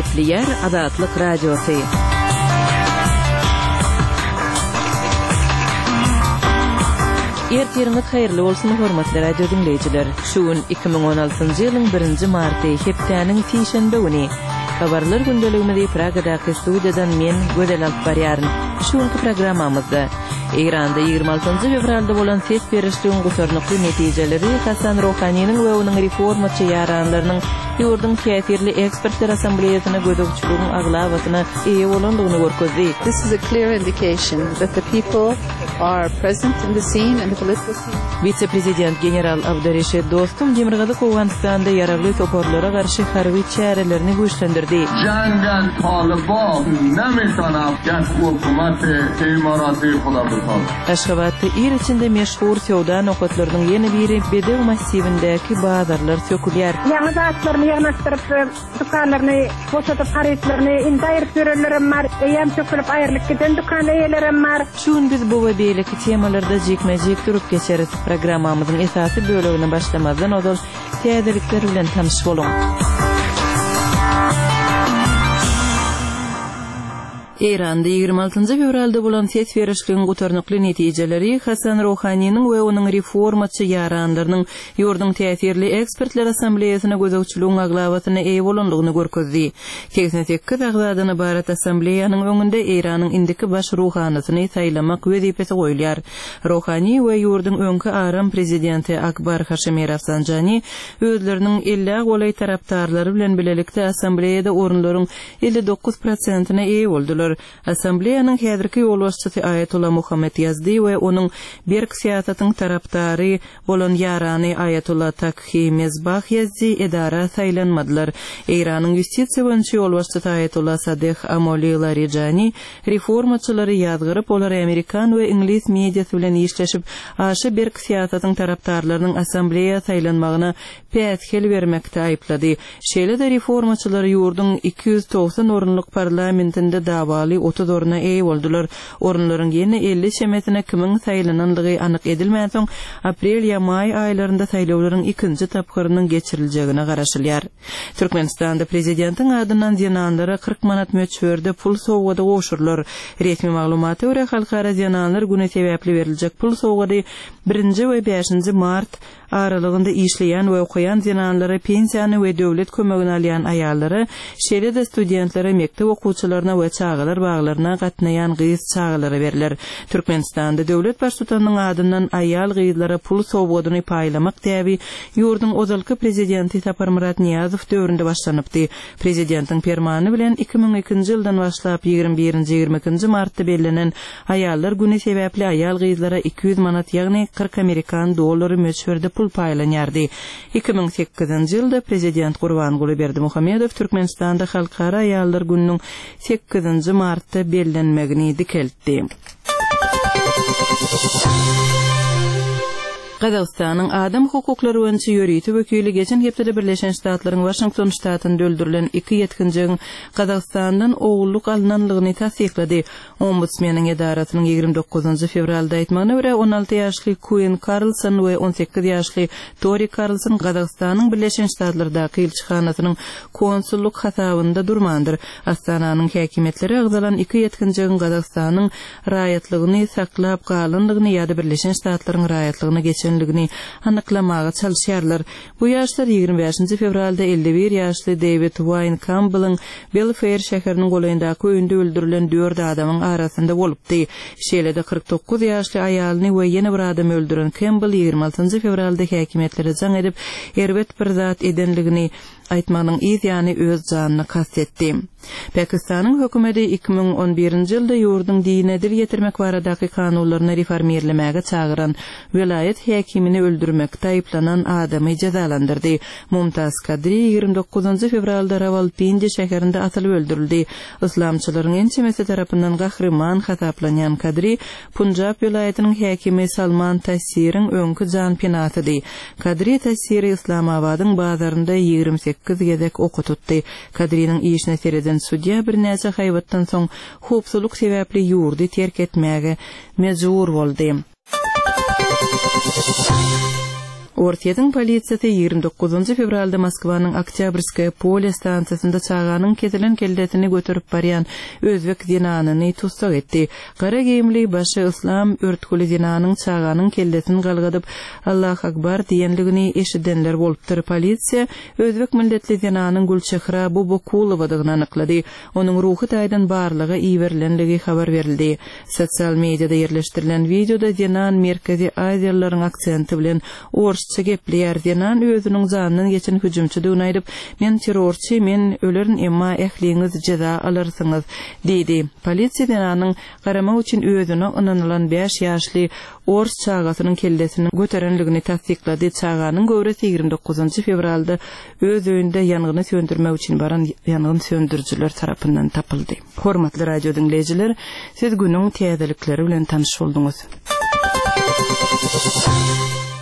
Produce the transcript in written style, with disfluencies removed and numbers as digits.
Epliyer Azatlyk Radiosu. Ertiriniz hayırlı olsun hormatly radio dinleyijiler. Şuun 2016-njy ýylyň 1-nji marty hepdeniň tişenbe güni. Habarlar gündeligini Pragadaky studiýadan men Gödel alyp barýaryn. Şuňky programmamyzda Iranda 26-njy fevralda bolan ses berişligiň goşarnykly netijeleri Hasan Rohanynyň we onuň reformaçy ýaranlarynyň ýurdun täsirli ekspertler assembleýasyna gödökçülügiň aglawatyna eýe bolandygyny görkezdi. This is a clear indication that the people are present in the scene and the political scene. Vice-prezident general Abdurreşid Dostum Demirgazyk Awganistanda ýaragly toporlara garşy harby çärelerini güýçlendirdi. Jangan Taliban nämeşan Afgan hökümäti teýmaraty kulaby. Aşgabatda ir içinde meşhur sowda nokatlarynyň ýene biri Bedew massivindäki bazarlar sökülýär. Ýa zatlaryny ýagnaşdyryp, dukanlaryny boşatyp haritlaryny indaýryp görellerim bar, ýem sökülüp aýrylyp giden dukan eýelerim bar. Şuň biz bu we beýleki temalarda jekme-jek durup geçeriz. Programmamyzyň esasy bölegini başlamazdan ozal täzelikler bilen tanyş boluň. Iranda 26-njy fevralda bolan ses berişligiň goşarnykly netijeleri Hasan Rohanynyň we onuň reformaçy ýaranlarynyň ýurdun täsirli ekspertler assembleýasyna gödökçülügiň aglawatyna eýe bolandygyny görkezdi. 88 agzadan ibarat assembleýanyň öňünde Iranyň indiki baş ruhanysyny saýlamak wezipesi goýulýar. Rohany we ýurdun öňkü aram prezidenti Akbar Hashemi Rafsanjani özleriniň 50 golay tarapdarlary bilen bilelikde assembleýada orunlaryň 59%-na eýe boldylar. Assembleýanyň häzirki ýolbaşçysy Ayatullah Muhammed Yazdi we onuň berk siýasatynyň tarapdary bolan ýarany Ayatullah Takhi Mezbah Yazdi edara saýlanmadylar. Iranyň ýustisiýa boýunça ýolbaşçysy Ayatullah Sadeh Amoli Larijani reformaçylary ýazgyryp olar Amerikan we Ingliz mediasy bilen işleşip aşy berk siýasatynyň tarapdarlarynyň assembleýa saýlanmagyna päthel bermekde aýplady. Şeýle-de reformaçylary ýurdun 290 orunlyk parlamentinde dawaly 30 oruna eýe boldular. Orunlaryň ýene 50 şemetine kimin saýlananlygy anyk edilmän soň aprel ýa may aýlarynda saýlawlaryň ikinji tapgyrynyň geçiriljegine garaşylýar. Türkmenistanda prezidentiň adyndan zenanlara 40 manat möçberde pul sowgady goşurlar. Resmi maglumaty görä halkara zenanlar güne sebäpli beriljek pul sowgady 1-nji we 5-nji mart aralygynda işleýän we okuyan zenanlara pensiýany we döwlet kömegini alýan aýallary, şeýle-de studentlere, mektep okuwçylaryna we çağalar baglaryna gatnaýan gyz çağalara beriler. Türkmenistanda döwlet başçysynyň adyndan aýal gyzlara pul sowgadyny paýlamak täbi ýurdun ozalky prezidenti Sapar Murat Niyazow döwründe başlanypdy. Prezidentiň fermany bilen 2002-nji ýyldan başlap 21-22-nji martda bellänen aýallar güni sebäpli aýal gyzlara 200 manat ýagny 40 Amerikan dollary möçberde pul paýlanýardy. 2008-nji ýylda prezident Gurbanguly Berdimuhammedow Türkmenistanda halkara aýallar gününiň 8-nji martda bellenmegini dikeltdi. Qazaqstanyň adam hukuklary boýunça ýörüýti wekili geçen hepde Birleşen Ştatlaryň Washington ştatynda öldürilen 2 ýetkinjiň Qazaqstandan ogulluk alynanlygyny tasdiklady. Ombudsmanyň edarasynyň 29-njy fevralda aýtmagyna görä 16 ýaşly Quinn Carlson we 18 ýaşly Tori Carlson Qazaqstanyň Birleşen Ştatlardaky elçixanasynyň konsulluk hasabynda durmandyr. Astananyň häkimetleri agzalan 2 ýetkinjiň Qazaqstanyň raýatlygyny saklap galanlygyny ýa-da Birleşen Ştatlaryň raýatlygyny geçenligini anyklamaga çalışýarlar. Bu ýaşlar 25-nji fevralda 51 ýaşly David Wayne Campbell'ın Belfair şäheriniň golaýyndaky öýünde öldürilen 4 adamyň arasynda bolupdy. Şeýle-de 49 ýaşly aýalyny we ýene bir adam öldüren Campbell 26-njy fevralda häkimetlere jaň edip erbet bir zat edenligini aýtmagynyň ýa-ni öz janyny kastetdi. Pakistanyň hökümeti 2011-nji ýylda ýurdun dine dil getirmek baradaky kanunlaryny reformerlemäge çagyran vilayet häkimini öldürmekde aýplanan adamy jazalandyrdy. Mumtaz Kadri 29-njy fevralda Rawalpindi şäherinde atylyp öldürildi. Islamçylaryň ençemesi tarapyndan gahryman hataplanýan Kadri Punjab vilayetiniň häkimi Salman Tassir'in öňkü jan penatydy. Kadri Tassir Islamabadyň bazarynda 28 gezek okututdy. Kadriň işine sereden sudya bir näçe haýwatdan soň hupsuluk sebäpli ýurdy terk etmäge mejbur boldy. Ortiýadyň polisiýasy 29 fevralda Moskwanyň Oktyabrskaya pol stansiyasynda çağanyň kesilen kelletini götürüp barýan özbek dinanyny tutsak etdi. Gara giyimli başı Islam örtküli dinanyň çağanyň kelletini galgadyp Allahu akbar diýenligini eşidenler bolupdyr. Polisiýa özbek milletli dinanyň Gulçehra Bobokulowadygyny anyklady. Onuň ruhy taýdan barlygy iýerilenligi habar berildi. Sosial mediada ýerleşdirilen videoda dinan Merkezi Aziýalylaryň aksenti bilen orsça gepleýär. Dinan özüniň janyny geçen hüjümçi diýip aýdyp, "Men terrorçy, men ölerin emma ähliňiz jaza alarsyňyz" diýdi. Polisiýa dinanyň garamak üçin özüne ynanylan 5 ýaşly ors çağasynyň kellesini göterenligini tasdiklady. Çağanyň göwresi 29 fevralda öz öýünde ýangyny söndürmek üçin baran ýangyn söndürjüler tarapyndan tapyldy. Hormatly radio dinleýijiler, siz günüň täzelikleri bilen tanyş bolduňuz.